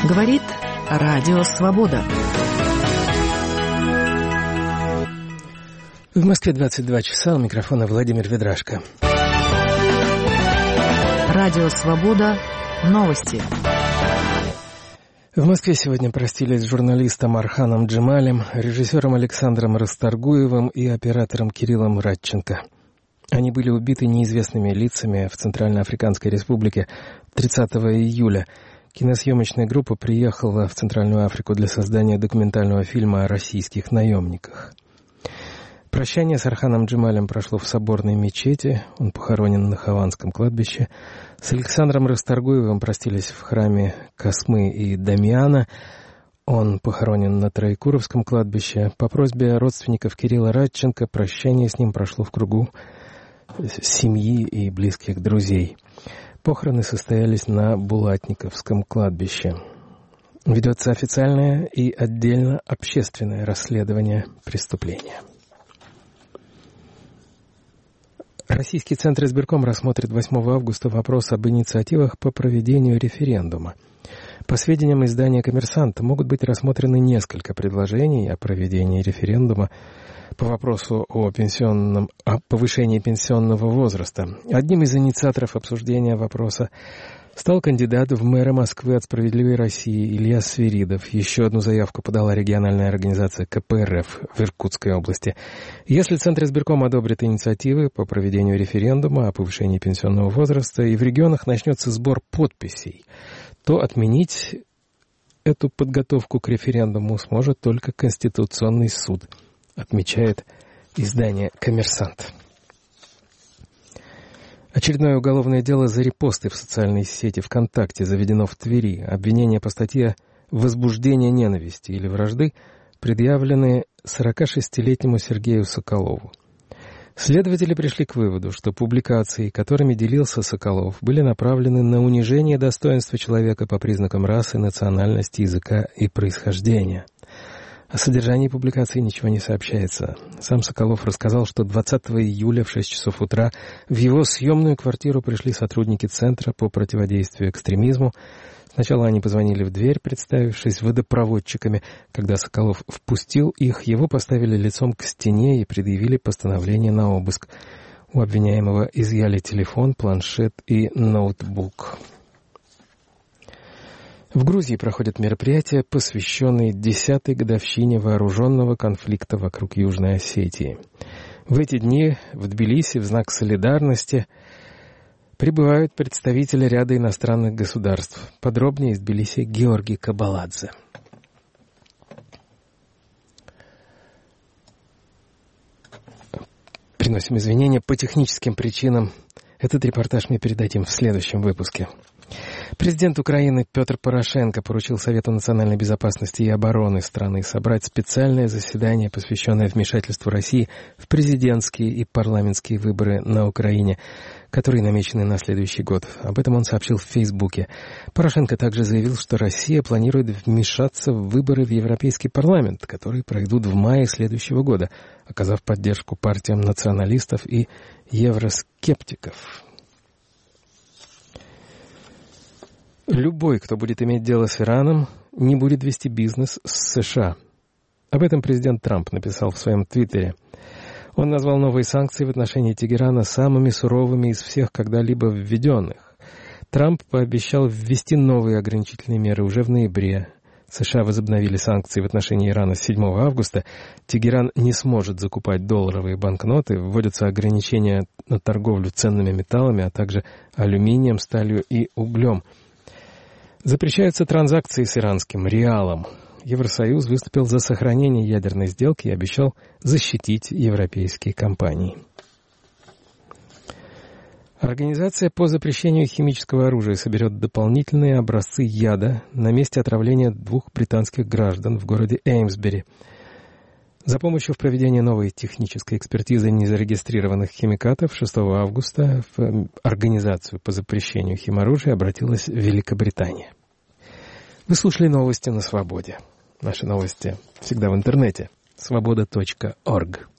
Говорит Радио Свобода. В Москве 22 часа, у микрофона Владимир Ведрашко. Радио Свобода. Новости. В Москве сегодня простились с журналистом Орханом Джемалем, режиссером Александром Расторгуевым и оператором Кириллом Радченко. Они были убиты неизвестными лицами в Центральноафриканской Республике 30 июля. Киносъемочная группа приехала в Центральную Африку для создания документального фильма о российских наемниках. Прощание с Орханом Джемалем прошло в соборной мечети, он похоронен на Хованском кладбище. С Александром Расторгуевым простились в храме Космы и Дамиана, он похоронен на Троекуровском кладбище. По просьбе родственников Кирилла Радченко прощание с ним прошло в кругу семьи и близких друзей. Похороны состоялись на Булатниковском кладбище. Ведется официальное и отдельно общественное расследование преступления. Российский Центр избирком рассмотрит 8 августа вопрос об инициативах по проведению референдума. По сведениям издания «Коммерсант», могут быть рассмотрены несколько предложений о проведении референдума по вопросу о повышении пенсионного возраста. Одним из инициаторов обсуждения вопроса стал кандидат в мэры Москвы от «Справедливой России» Илья Свиридов. Еще одну заявку подала региональная организация КПРФ в Иркутской области. Если Центр избирком одобрит инициативы по проведению референдума о повышении пенсионного возраста и в регионах начнется сбор подписей, то отменить эту подготовку к референдуму сможет только Конституционный суд, отмечает издание «Коммерсант». Очередное уголовное дело за репосты в социальной сети ВКонтакте заведено в Твери. Обвинения по статье «Возбуждение ненависти или вражды» предъявлены 46-летнему Сергею Соколову. Следователи пришли к выводу, что публикации, которыми делился Соколов, были направлены на унижение достоинства человека по признакам расы, национальности, языка и происхождения. О содержании публикации ничего не сообщается. Сам Соколов рассказал, что 20 июля в 6 часов утра в его съемную квартиру пришли сотрудники Центра по противодействию экстремизму. Сначала они позвонили в дверь, представившись водопроводчиками. Когда Соколов впустил их, его поставили лицом к стене и предъявили постановление на обыск. У обвиняемого изъяли телефон, планшет и ноутбук. В Грузии проходят мероприятия, посвященные 10-й годовщине вооруженного конфликта вокруг Южной Осетии. В эти дни в Тбилиси в знак солидарности прибывают представители ряда иностранных государств. Подробнее из Тбилиси Георгий Кабаладзе. Приносим извинения по техническим причинам. Этот репортаж мы передадим в следующем выпуске. Президент Украины Петр Порошенко поручил Совету национальной безопасности и обороны страны собрать специальное заседание, посвященное вмешательству России в президентские и парламентские выборы на Украине, которые намечены на следующий год. Об этом он сообщил в Фейсбуке. Порошенко также заявил, что Россия планирует вмешаться в выборы в Европейский парламент, которые пройдут в мае следующего года, оказав поддержку партиям националистов и евроскептиков. Любой, кто будет иметь дело с Ираном, не будет вести бизнес с США. Об этом президент Трамп написал в своем твиттере. Он назвал новые санкции в отношении Тегерана самыми суровыми из всех когда-либо введенных. Трамп пообещал ввести новые ограничительные меры уже в ноябре. США возобновили санкции в отношении Ирана с 7 августа. Тегеран не сможет закупать долларовые банкноты. Вводятся ограничения на торговлю ценными металлами, а также алюминием, сталью и углем. Запрещаются транзакции с иранским реалом. Евросоюз выступил за сохранение ядерной сделки и обещал защитить европейские компании. Организация по запрещению химического оружия соберет дополнительные образцы яда на месте отравления 2 британских граждан в городе Эймсбери. За помощью в проведении новой технической экспертизы незарегистрированных химикатов 6 августа в Организацию по запрещению химоружия обратилась Великобритания. Вы слушали новости на Свободе. Наши новости всегда в интернете. Свобода.орг.